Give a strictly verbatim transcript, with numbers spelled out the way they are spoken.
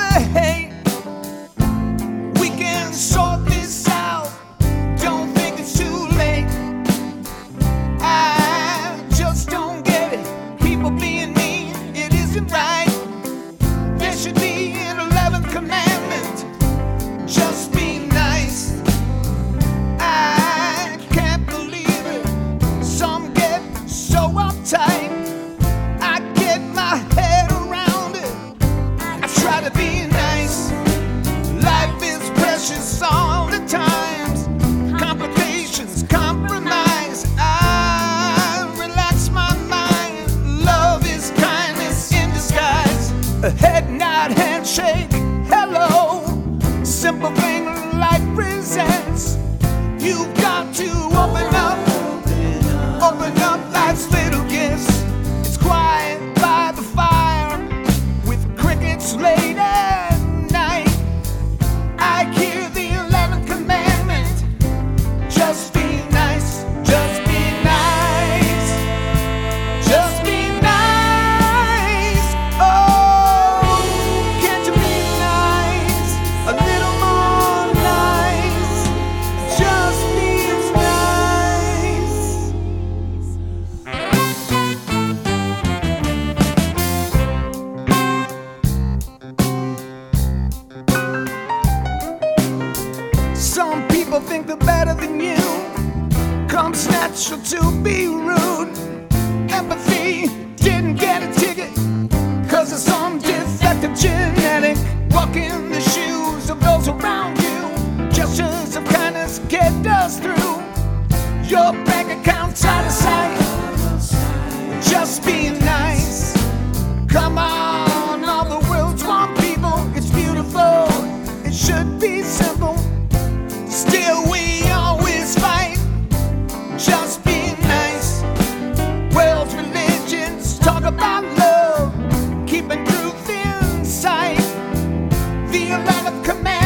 hey, we can sort this out. Don't think it's too late. I just don't get it. People being mean, it isn't right. There should be an eleventh commandment. Just be nice. I can't believe it. Some get so uptight. I get my head around it. I try to be nice. Life is precious all the times. Complications, compromise. I relax my mind. Love is kindness in disguise. A head nod, handshake, hello. Simple thing life presents. You've got to open up, open up life's little gifts. It's quiet by the fire with crickets late at night. I hear the eleventh commandment. Just be nice, just be nice, just be nice. Oh, can't you be nice? A little more nice. Just be nice. Some people think they're better than you. Comes natural to be rude. Empathy didn't get a ticket, cause of some defective genetic. Walk in the shoes of those around you. Gestures of kindness get us through. Your bank account's out of sight. Just be nice. Come on, all the world's one people. It's beautiful, it should be simple. Still we always fight. Just be nice. World's religions talk about love, keeping truth in sight. The eleventh commandment.